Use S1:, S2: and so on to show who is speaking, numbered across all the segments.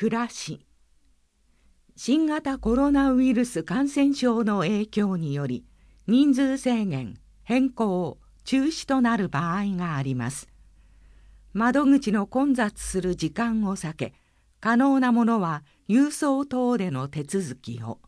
S1: 暮らし。新型コロナウイルス感染症の影響により人数制限、変更、中止となる場合があります。窓口の混雑する時間を避け、可能なものは郵送等での手続きを。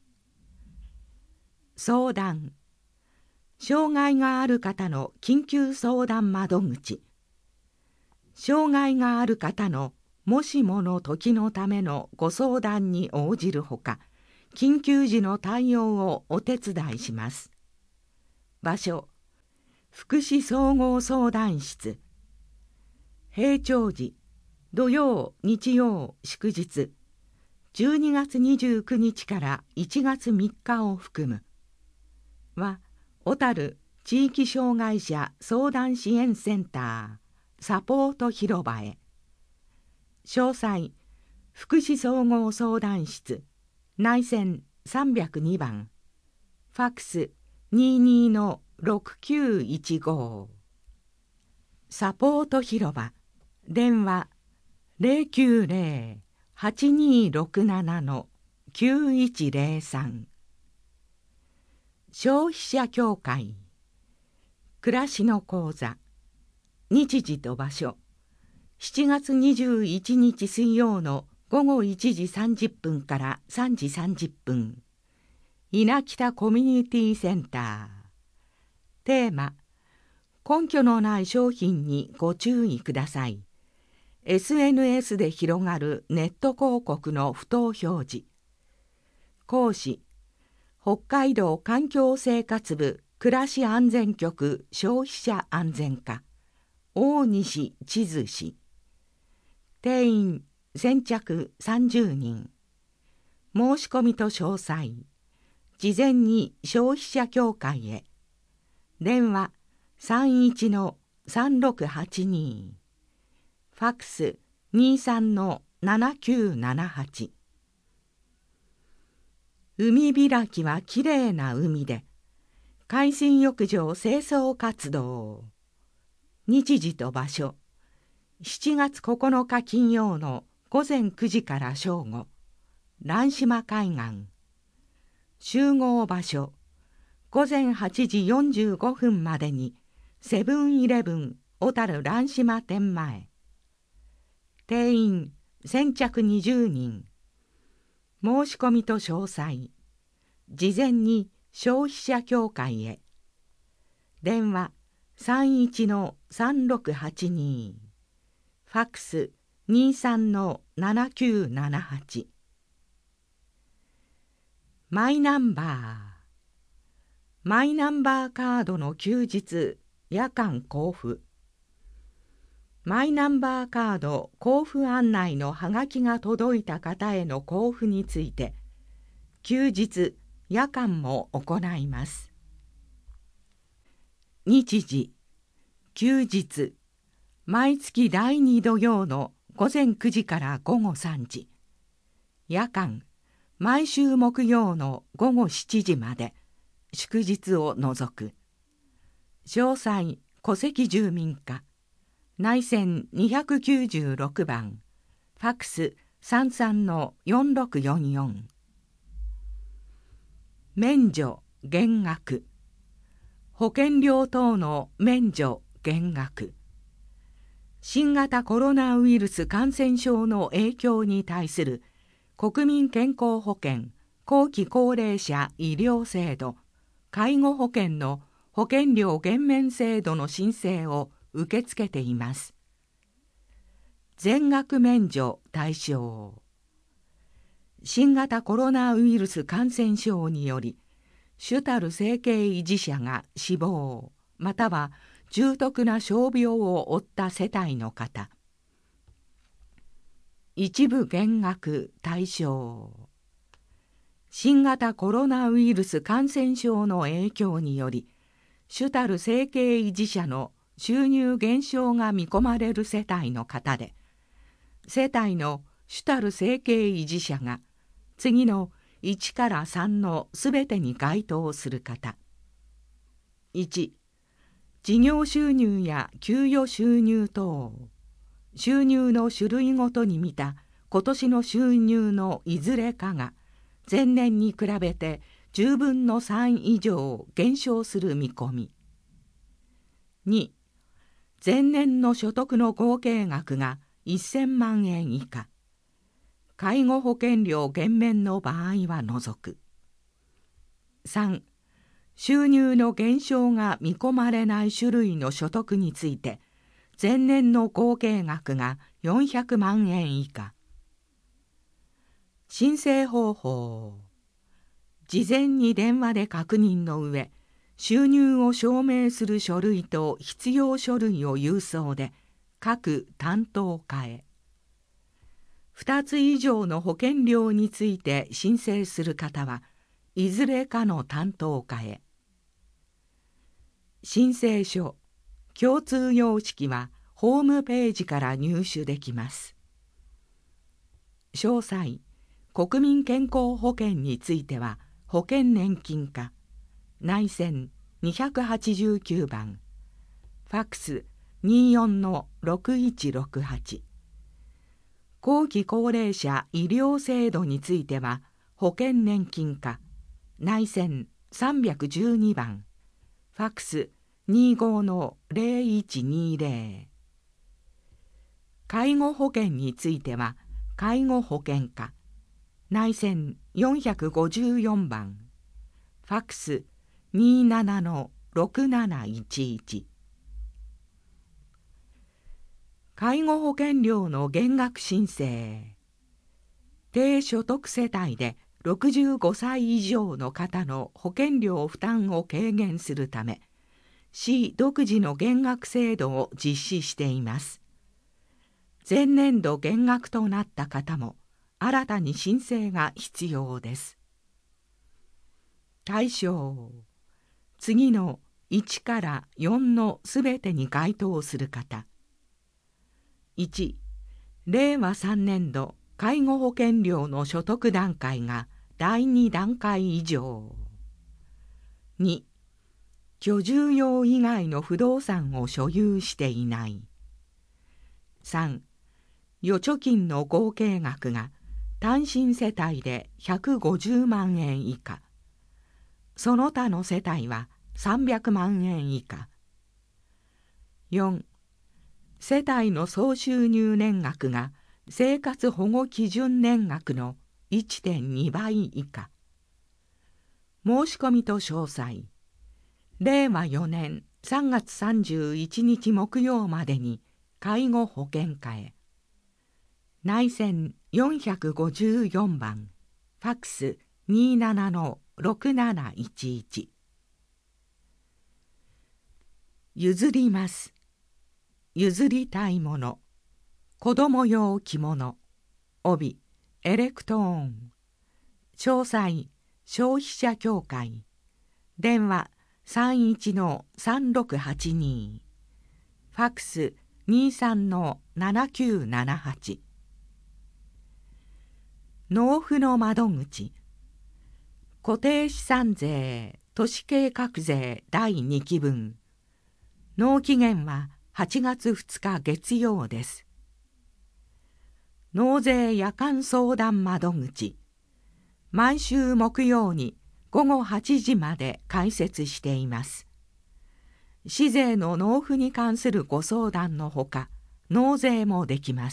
S1: 相談。障害がある方の緊急相談窓口。障害がある方のもしもの時のためのご相談に応じるほか、緊急時の対応をお手伝いします。場所、福祉総合相談室。平常時、土曜、日曜、祝日、12月29日から1月3日を含む。は、小樽地域障害者相談支援センター、サポート広場へ。詳細、福祉総合相談室、内線302番、ファクス22-6915。サポート広場、電話090-8267-9103。消費者協会、暮らしの講座。日時と場所、7月21日水曜の午後1時30分から3時30分。稲北コミュニティセンター。テーマ、根拠のない商品にご注意ください。SNS で広がるネット広告の不当表示。講師、北海道環境生活部暮らし安全局消費者安全課、大西千鶴氏。定員先着30人。申し込みと詳細、事前に消費者協会へ。電話31-3682。ファクス23-7978。海開きはきれいな海で、海水浴場清掃活動。日時と場所、7月9日金曜の午前9時から正午、蘭島海岸。集合場所、午前8時45分までにセブンイレブン小樽蘭島店前。定員先着20人。申し込みと詳細、事前に消費者協会へ。電話31-3682。ファクス23-7978。マイナンバー。マイナンバーカードの休日、夜間交付。マイナンバーカード交付案内のはがきが届いた方への交付について、休日、夜間も行います。日時、休日、毎月第2土曜の午前9時から午後3時。夜間、毎週木曜の午後7時まで、祝日を除く。詳細、戸籍住民課。内線296番、ファクス33-4644。免除、減額。保険料等の免除、減額。新型コロナウイルス感染症の影響に対する国民健康保険後期高齢者医療制度介護保険の保険料減免制度の申請を受け付けています。全額免除対象。新型コロナウイルス感染症により主たる生計維持者が死亡または重篤な傷病を負った世帯の方。一部減額対象。新型コロナウイルス感染症の影響により主たる生計維持者の収入減少が見込まれる世帯の方で、世帯の主たる生計維持者が次の1から3のすべてに該当する方。1、事業収入や給与収入等、収入の種類ごとに見た今年の収入のいずれかが前年に比べて10分の3以上減少する見込み。2、前年の所得の合計額が1000万円以下、介護保険料減免の場合は除く。3、収入の減少が見込まれない種類の所得について、前年の合計額が400万円以下。申請方法。事前に電話で確認の上、収入を証明する書類と必要書類を郵送で各担当課へ。2つ以上の保険料について申請する方はいずれかの担当課へ。申請書、共通様式はホームページから入手できます。詳細、国民健康保険については保険年金課、内線289番、ファックス 24-6168。後期高齢者医療制度については保険年金課、内線312番、ファックス 25-0120。介護保険については介護保険課、内線454番、ファックス 27-6711。介護保険料の減額申請。低所得世帯で65歳以上の方の保険料負担を軽減するため、市独自の減額制度を実施しています。前年度減額となった方も新たに申請が必要です。対象、次の1から4のすべてに該当する方。1、令和3年度介護保険料の所得段階が第2段階以上。2、居住用以外の不動産を所有していない。3、預貯金の合計額が単身世帯で150万円以下、その他の世帯は300万円以下。4、世帯の総収入年額が生活保護基準年額の 1.2 倍以下。申し込みと詳細。令和4年3月31日木曜までに介護保険課へ。内線454番、ファックス 27-6711。譲ります。譲りたいもの、子供用着物、帯、エレクトーン。詳細、消費者協会。電話31-3682。ファックス 23-7978。納付の窓口。固定資産税、都市計画税第2期分。納期限は8月2日月曜です。納税夜間相談窓口。毎週木曜に午後8時まで開設しています。市税の納付に関するご相談のほか、納税もできます。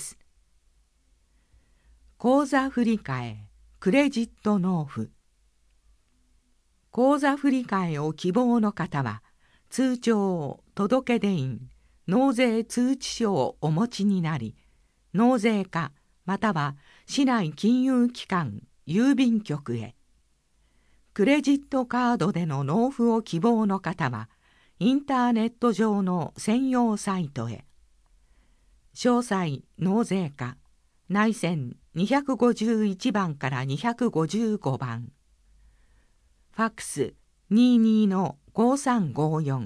S1: 口座振替、クレジット納付。口座振替を希望の方は、通帳、届出印、納税通知書をお持ちになり、納税課または市内金融機関、郵便局へ。クレジットカードでの納付を希望の方は、インターネット上の専用サイトへ。詳細、納税課、内線251番から255番。ファックス 22-5354。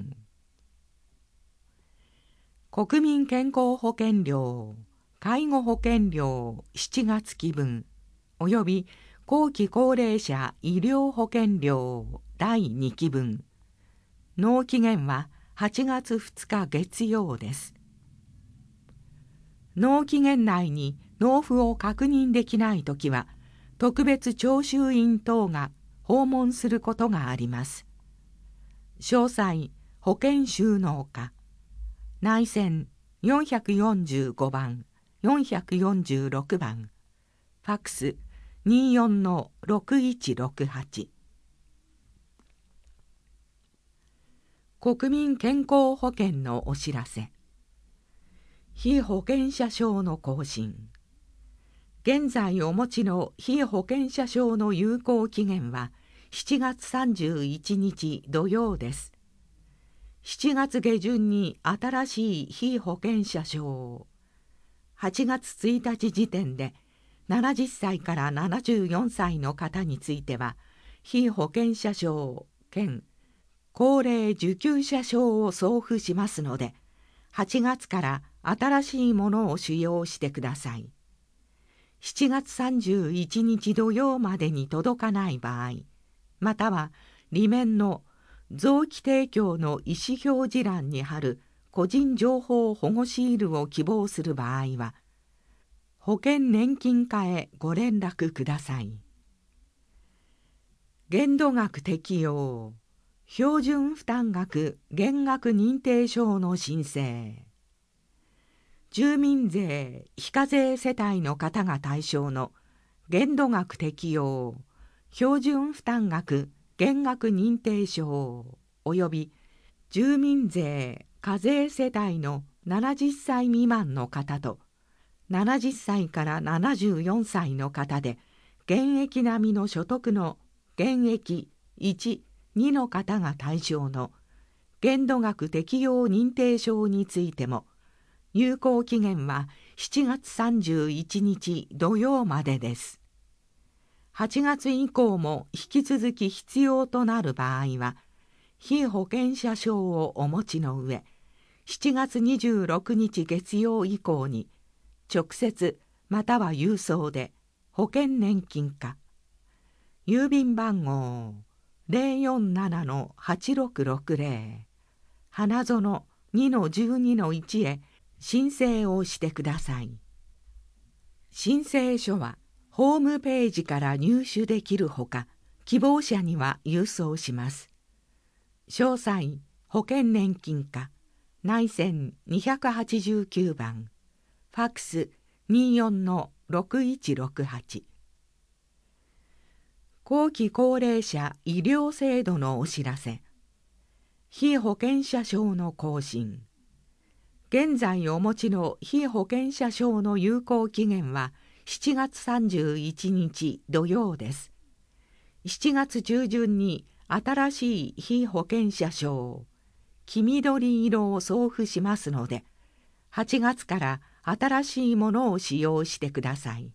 S1: 国民健康保険料、介護保険料7月期分および後期高齢者医療保険料第2期分。納期限は8月2日月曜です。納期限内に納付を確認できないときは、特別徴収員等が訪問することがあります。詳細、保険収納課、内線445番、446番、ファックス24-6168。国民健康保険のお知らせ。被保険者証の更新。現在お持ちの被保険者証の有効期限は7月31日土曜です。7月下旬に新しい被保険者証を、8月1日時点で70歳から74歳の方については、被保険者証兼高齢受給者証を送付しますので、8月から新しいものを使用してください。7月31日土曜までに届かない場合、または裏面の臓器提供の意思表示欄に貼る個人情報保護シールを希望する場合は、保険年金課へご連絡ください。限度額適用、標準負担額減額認定証の申請。住民税非課税世帯の方が対象の限度額適用、標準負担額減額認定証および住民税課税世帯の70歳未満の方と70歳から74歳の方で現役並みの所得の現役1、2の方が対象の限度額適用認定証についても有効期限は7月31日土曜までです。8月以降も引き続き必要となる場合は、被保険者証をお持ちの上、7月26日月曜以降に、直接または郵送で保険年金課、郵便番号 047-8660、花園 2-12-1 へ申請をしてください。申請書は、ホームページから入手できるほか、希望者には郵送します。詳細、保険年金課、内線289番、ファックス24-6168。後期高齢者医療制度のお知らせ。被保険者証の更新。現在お持ちの被保険者証の有効期限は、7月31日土曜です。7月中旬に新しい被保険者証、黄緑色を送付しますので、8月から新しいものを使用してください。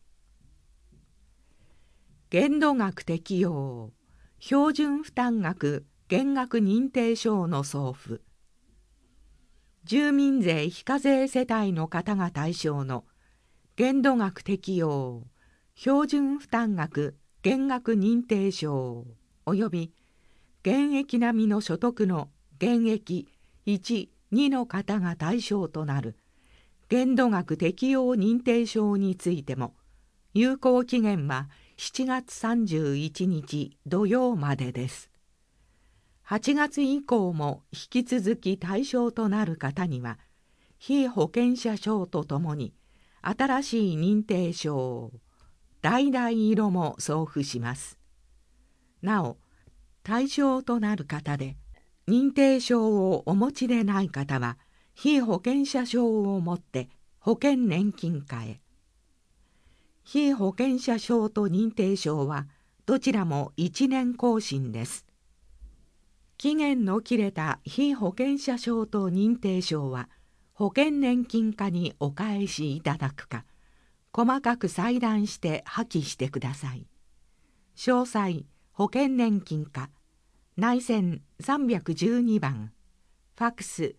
S1: 限度額適用、標準負担額減額認定証の送付。住民税非課税世帯の方が対象の限度額適用、標準負担額減額認定証および現役並みの所得の現役1、2の方が対象となる限度額適用認定証についても、有効期限は7月31日土曜までです。8月以降も引き続き対象となる方には、被保険者証とともに新しい認定証、橙色も送付します。なお、対象となる方で、認定証をお持ちでない方は、被保険者証を持って保険年金課へ。被保険者証と認定証は、どちらも1年更新です。期限の切れた被保険者証と認定証は、保険年金課にお返しいただくか、細かく裁断して破棄してください。詳細、保険年金課、内線312番、ファックス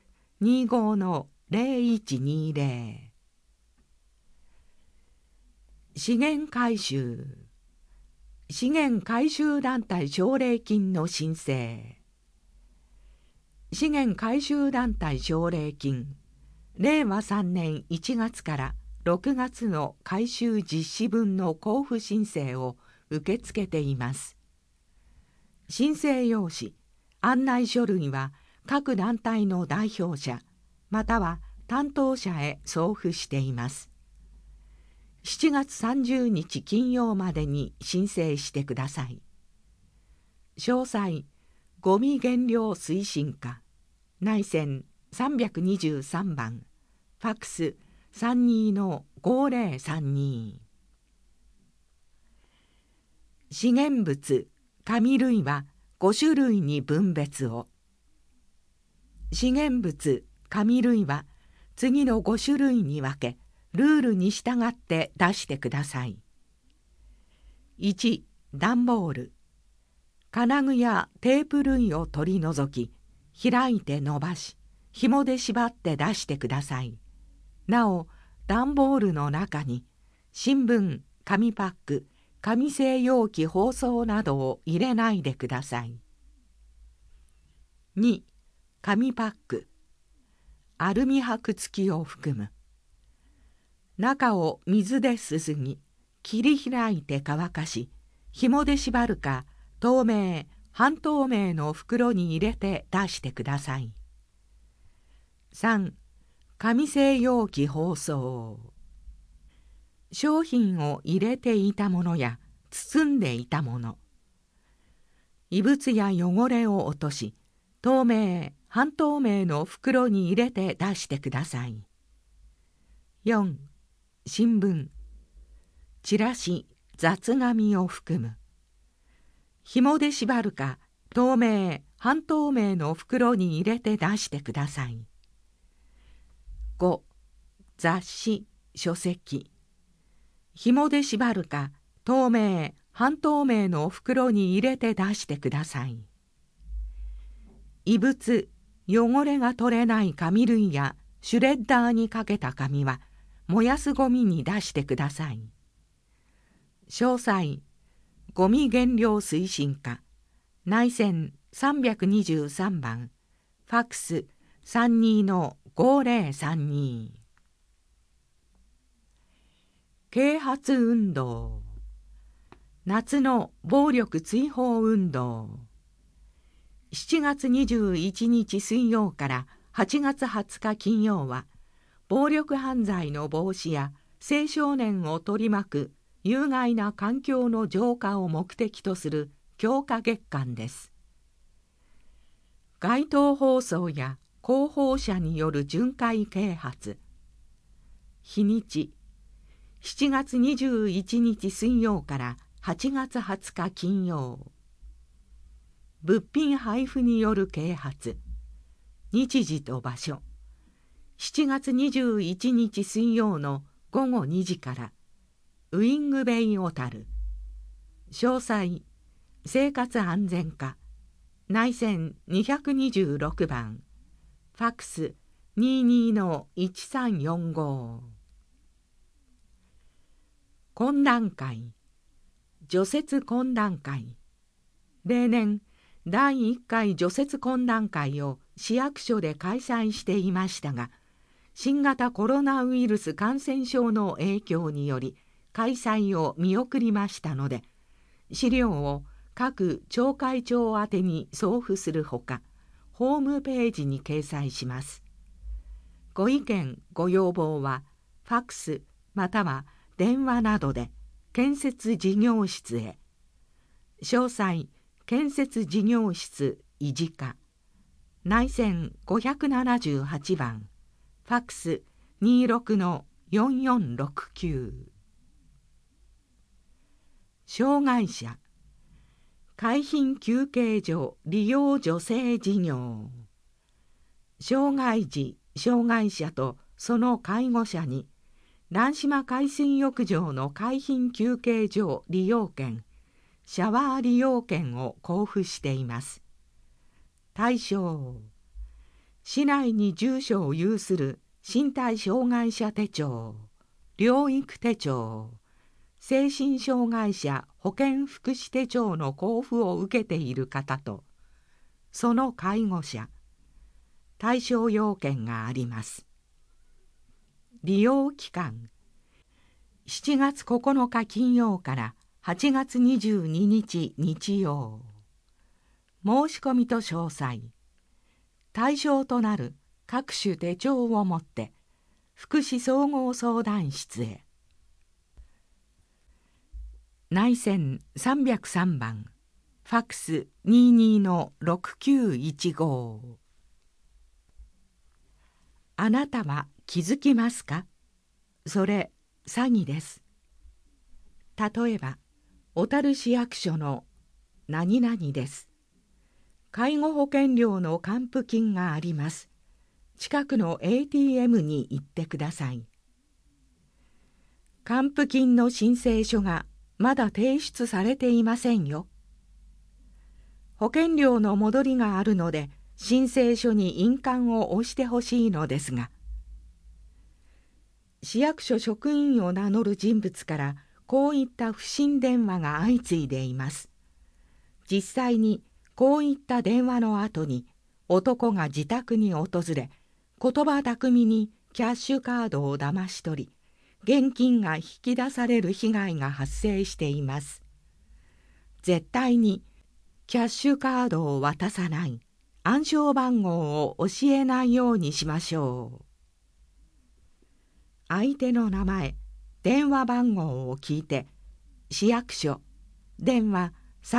S1: 25-0120。資源回収。資源回収団体奨励金の申請。資源回収団体奨励金、令和3年1月から 6月の改修実施分の交付申請を受け付けています。申請用紙、案内書類は各団体の代表者または担当者へ送付しています。7月30日金曜までに申請してください。詳細、ごみ減量推進課、内線323番、ファックス 32-5032。資源物、紙類は5種類に分別を。資源物、紙類は次の5種類に分け、ルールに従って出してください。1、段ボール。金具やテープ類を取り除き、開いて伸ばし、紐で縛って出してください。なお、段ボールの中に新聞、紙パック、紙製容器包装などを入れないでください。2、紙パック。アルミ箔付きを含む。中を水ですすぎ、切り開いて乾かし、紐で縛るか透明、半透明の袋に入れて出してください。3、紙製容器包装。商品を入れていたものや包んでいたもの。異物や汚れを落とし、透明、半透明の袋に入れて出してください。4、新聞、チラシ、雑紙を含む。紐で縛るか透明、半透明の袋に入れて出してください。5、雑誌、書籍。紐で縛るか透明、半透明の袋に入れて出してください。異物、汚れが取れない紙類やシュレッダーにかけた紙は燃やすゴミに出してください。詳細、ゴミ減量推進課、内線323番、ファックス 32-5032。啓発運動。夏の暴力追放運動。7月21日水曜から8月20日金曜は、暴力犯罪の防止や青少年を取り巻く有害な環境の浄化を目的とする強化月間です。街頭放送や広報者による巡回啓発。日にち、7月21日水曜から8月20日金曜。物品配布による啓発。日時と場所。7月21日水曜の午後2時からウィングベイ小樽。詳細、生活安全課、内線226番、ファックス 22-1345。懇談会。除雪懇談会。例年第1回除雪懇談会を市役所で開催していましたが、新型コロナウイルス感染症の影響により開催を見送りましたので、資料を各町会長宛てに送付するほか、ホームページに掲載します。ご意見ご要望はファックスまたは電話などで建設事業室へ。詳細、建設事業室維持課、内線578番、ファックス 26-4469。障害者、海浜休憩所利用助成事業。障害児、障害者とその介護者に蘭島海水浴場の海浜休憩所利用券、シャワー利用券を交付しています。対象、市内に住所を有する身体障害者手帳、療育手帳、精神障害者保健福祉手帳の交付を受けている方と、その介護者、対象要件があります。利用期間、 7月9日金曜から8月22日日曜。申し込みと詳細。対象となる各種手帳を持って福祉総合相談室へ。内線303番、ファックス 22-6915。あなたは気づきますか？それ詐欺です。例えば、小樽市役所の何々です。介護保険料の還付金があります。近くの ATM に行ってください。還付金の申請書がまだ提出されていませんよ。保険料の戻りがあるので、申請書に印鑑を押してほしいのですが、市役所職員を名乗る人物からこういった不審電話が相次いでいます。実際にこういった電話の後に男が自宅に訪れ、言葉巧みにキャッシュカードを騙し取り、現金が引き出される被害が発生しています。絶対にキャッシュカードを渡さない、暗証番号を教えないようにしましょう。相手の名前、電話番号を聞いて、市役所、電話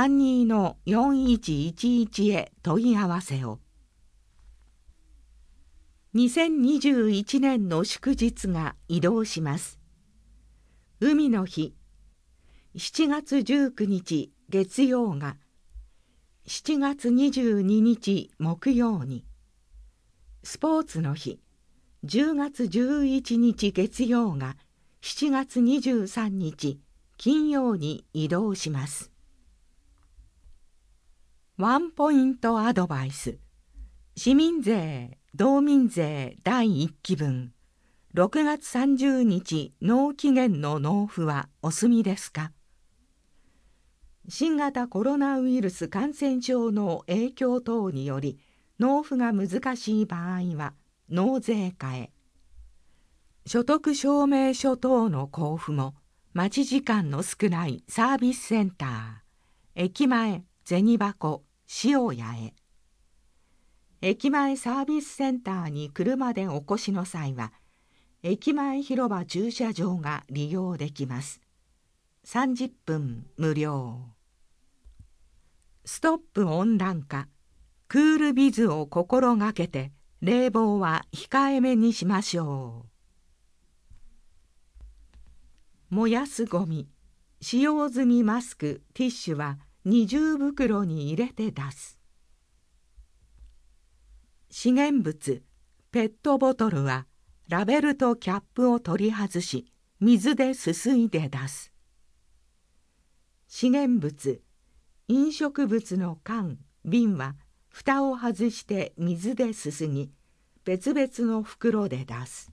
S1: 32-4111へ問い合わせを。2021年の祝日が移動します。海の日、7月19日月曜が7月22日木曜に、スポーツの日、10月11日月曜が7月23日金曜に移動します。ワンポイントアドバイス。市民税、道民税第1期分、6月30日納期限の納付はお済みですか？新型コロナウイルス感染症の影響等により納付が難しい場合は納税課へ。所得証明書等の交付も待ち時間の少ないサービスセンター、駅前銭箱塩屋へ。駅前サービスセンターに車でお越しの際は、駅前広場駐車場が利用できます。30分無料。ストップ温暖化、クールビズを心がけて、冷房は控えめにしましょう。燃やすゴミ、使用済みマスク、ティッシュは二重袋に入れて出す。資源物、ペットボトルはラベルとキャップを取り外し、水ですすいで出す。資源物、飲食物の缶、瓶は蓋を外して水ですすぎ、別々の袋で出す。